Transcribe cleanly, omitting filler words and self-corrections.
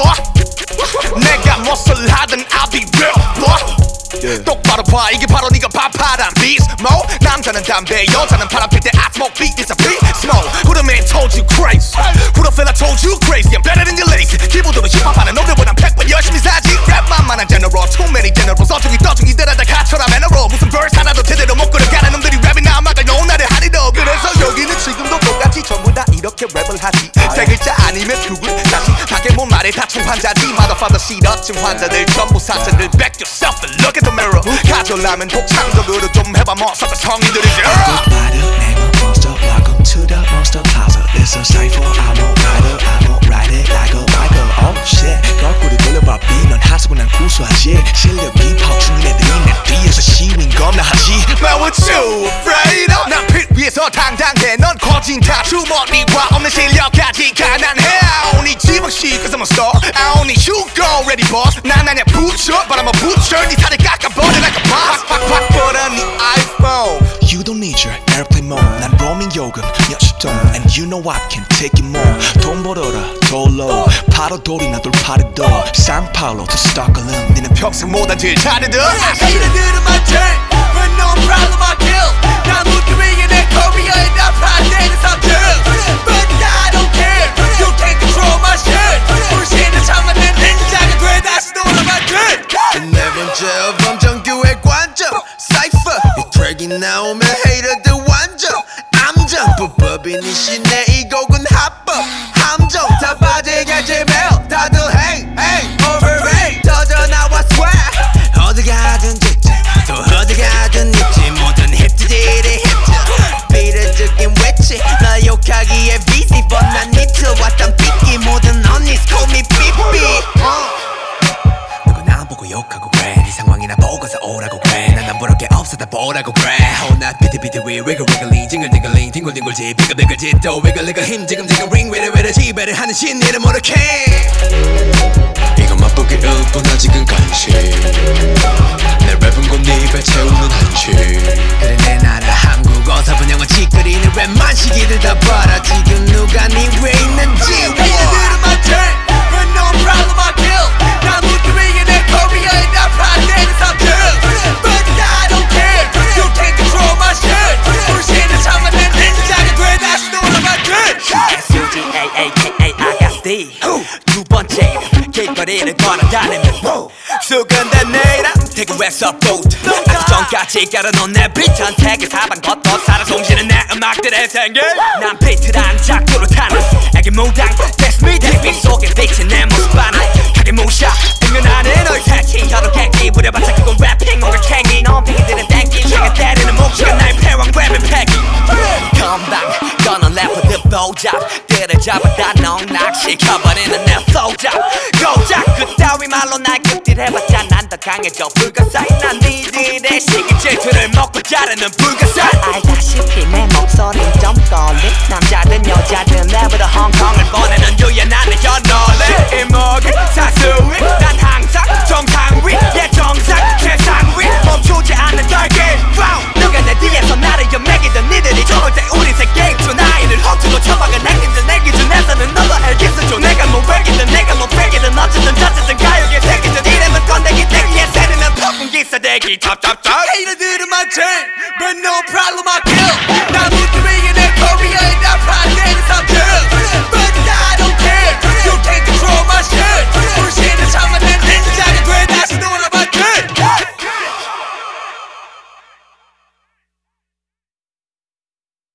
fuck. 내가 무엇을 하든 I'll be real fuck. 똑바로 봐 이게 바로 네가 밥하란 beast mode. 남자는 담배 여자는 바람 필 때 I smoke beat it's a beat smoke. Who the man told you crazy? Who the fella told you crazy? I'm better than your lazy. 기본으로 힙합하는 놈들보단 100번 열심히 살지. 랩만만한 general too many generals. 어중이 떠중이 들어다 가처럼 애너로 무슨 verse 하나도 제대로 못 끌어가는 놈들이 랩이나 음악을 놓은 나를 하리도. 그래서 여기는 지금도 똑같이 전부 다 이렇게 랩을 하지. 세 글자 아니면 두 글 다시 밖에 못 말해 다친 환자지. Motherfucker 시러친 환자들 전부 사자들. Back yourself and look at the mirror. 가져라면 독창적으로 좀 해봐 머서가 성인들이지. Everybody name a monster. Welcome to the monster plaza. It's a cipher. I won't write it like a Michael. Oh shit. 거꾸로 돌려봐 B. 넌 하수고 난 구수하지. 실력이 퍽충인 애들이 내 뒤에서 시윈 겁나 하지. Man what you afraid of? 난 빛 위에서 당당해. 넌 거진 다 주머니와 없는 실력까지 가난해. I don't need 지방시 cause I'm a star. I don't need you go ready boss. 난 아냐 butcher but I'm a butcher. 네 살을 깎아버려 like a boss. 팍팍팍 뻗어 네 iPhone. You don't need your airplane mode. 난 roaming 요금 몇십 돈. And you know I can take it more. 돈 벌어라 돌로 바로 돌이나 돌파리도. 상파울로 to 스톡홀름. 니는 평생 못한 제일 잘해도 Hater들은 많지 But no problem I kill 난 묻기 위해 내 커리어에 다 파대는 성질 But I don't care You can't control my shit 불신을 참아낸 닌자가 돼 다시 돌아갈게 네 번째 앨범 정규의 관점 Cypher 이 트랙이 나오면 헤이터들 완전 암정 불법인 시내 이 곡은 합법 함정 다 빠지겠지 매일 다들 hey hey overrate 터져 나와 swag 어디 가든 짓지 또 어디 가든 있지 모든 히트들이 히트 비례적인 외치 나 욕하기에 busy but 난 니트 왔단 삐끼 모든 언니 call me 삐삐 누구나 안 보고 욕하고 그래 네 상황이나 보고서 오라고 그래 난 안 부를 게 없어 다 보라고 그래 혼나 비트비트 위 wiggle wiggling 징글징글링 뒹굴뒹굴지 비글비글지 또 wiggle 힘 지금 ring 외래 지배를 하는 신이를 모르게 이건 맛보기 일뿐 아직은 간식 내 랩은 곧 네 입에 채우는 한식 그래 내 나라 한국 어서 분영은 찌끄리는 랩만 시기들 다 봐라 지금 누가 네 위에 있는지 Hater들은 많지 But no problem I kill 난 묻기 위해 내 커리어에 다 파대는 성질 But I don't care You can't control my shit 불신을 참아낸 닌자가 돼 다시 돌아갈게 S-U-G-A-A-K-A-I-S-D 두 번째 길거리를 걸어다니면 수근된 내일아 대구에서 보트 아주 전까지 깔아놓은 내 비트한 택을 사방 걷어 살아 숨쉬는 내 음악들의 생길 난 비트란 작두로 타는 애기 무당 That's me 대비 속에 비친 내 모습 하나 가게 무샤 응연하는 너의 새치 혀로 객기 부려봤자 그건 래핑 뭔가 캥기 넌 피기들은 땡기 내가 때리는 몫이가 나의 패왕 랩은 패기 건방 너는 래퍼들 보잡 때를 잡아다 넉락시켜버리는 내 소잡 고작 그따위 말로 날 극딜해봤자 난 더 강해져 불가사의 난 니들의 시기 질투를 먹고 자르는 불가사의 알다시피 내 목소린 좀 떨림 남자든 여자든 랩으로 홍콩을 보내는 유연한 내 연놀림 이목이 사수위 난 항상 정상 위 예 정상 최상 위 멈추지 않는 달기 누가 내 뒤에서 나를 연맥이던 니들이 좋을 때 우리 새 게임 중 나이를 허투루 쳐박은 행진들 내 기준에서는 너도 알겠어 줘 내가 뭐 백이든 내가 뭐 백이든 어쨌든 저쨌든 가요계 새끼들 이름은 건데기 대기에 세르면 폭풍 기사대기 찹찹찹 Hater들은 많지 But no problem I kill 난 묻기